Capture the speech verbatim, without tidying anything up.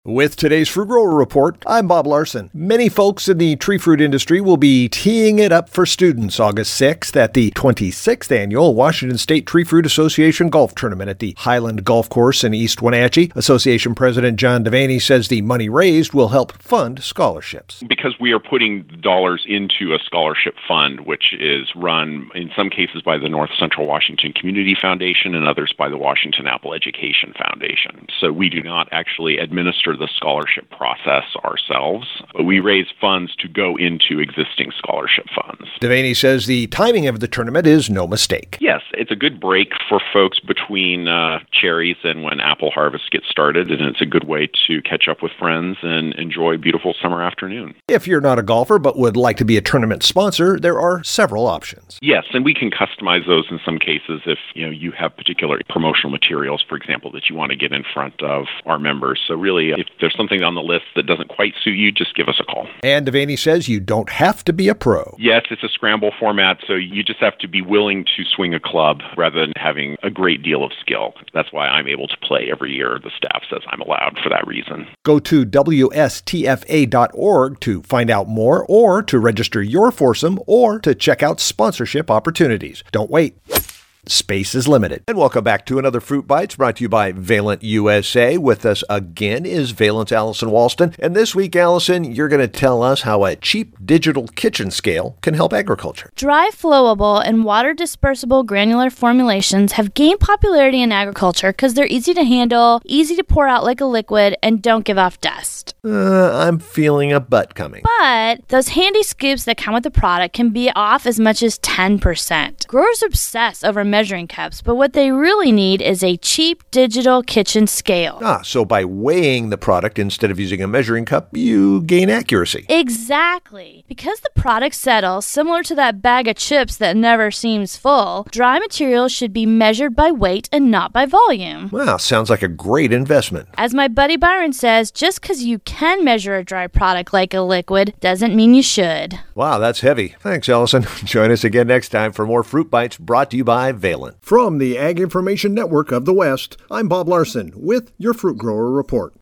With today's Fruit Grower Report, I'm Bob Larson. Many folks in the tree fruit industry will be teeing it up for students August sixth at the twenty-sixth Annual Washington State Tree Fruit Association Golf Tournament at the Highland Golf Course in East Wenatchee. Association President John Devaney says the money raised will help fund scholarships. Because we are putting dollars into a scholarship fund, which is run in some cases by the North Central Washington Community Foundation and others by the Washington Apple Education Foundation. So we do not actually administer the scholarship process ourselves, but we raise funds to go into existing scholarship funds. Devaney says the timing of the tournament is no mistake. Yes, it's a good break for folks between uh, cherries and when apple harvest gets started, and it's a good way to catch up with friends and enjoy a beautiful summer afternoon. If you're not a golfer but would like to be a tournament sponsor, there are several options. Yes, and we can customize those in some cases if you know you have particular promotional materials, for example, that you want to get in front of our members. So really, if there's something on the list that doesn't quite suit you, just give us a call. And Devaney says you don't have to be a pro. Yes, it's a scramble format, so you just have to be willing to swing a club rather than having a great deal of skill. That's why I'm able to play every year. The staff says I'm allowed for that reason. Go to W S T F A dot org to find out more, or to register your foursome, or to check out sponsorship opportunities. Don't wait. Space is limited. And welcome back to another Fruit Bites brought to you by Valent U S A. With us again is Valent's Allison Walston. And this week, Allison, you're going to tell us how a cheap digital kitchen scale can help agriculture. Dry flowable and water dispersible granular formulations have gained popularity in agriculture because they're easy to handle, easy to pour out like a liquid, and don't give off dust. Uh, I'm feeling a butt coming. But those handy scoops that come with the product can be off as much as ten percent. Growers obsess over measuring cups, but what they really need is a cheap digital kitchen scale. Ah, so by weighing the product instead of using a measuring cup, you gain accuracy. Exactly. Because the product settles similar to that bag of chips that never seems full, dry materials should be measured by weight and not by volume. Wow, sounds like a great investment. As my buddy Byron says, just because you can measure a dry product like a liquid doesn't mean you should. Wow, that's heavy. Thanks, Allison. Join us again next time for more Fruit Bites brought to you by Valent. From the Ag Information Network of the West, I'm Bob Larson with your Fruit Grower Report.